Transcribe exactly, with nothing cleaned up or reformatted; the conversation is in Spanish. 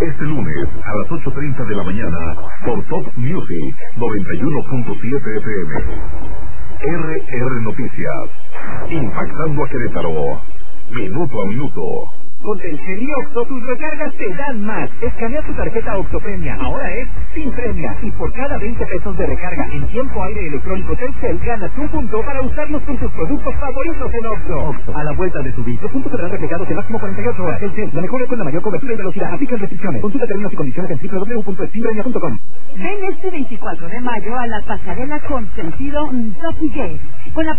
Este lunes a las ocho treinta de la mañana por Top Music noventa y uno punto siete F M. R R Noticias, impactando a Querétaro, minuto a minuto. Con Telcel y Oxo, tus recargas te dan más. Escanea tu tarjeta Oxo Premia, ahora es sin premia. Y por cada veinte pesos de recarga en tiempo aire electrónico Telcel, ganas un punto para usarlos con tus productos favoritos en Oxo. Oxo, a la vuelta de tu vida. Los puntos serán reflejados en máximo cuarenta y ocho horas. Telcel, la mejor con la mayor cobertura y velocidad. Aplican restricciones. Consulta términos y condiciones en w w w punto extimpremia punto com. Ven este veinticuatro de mayo a la pasarela con sentido Top Gate. Con la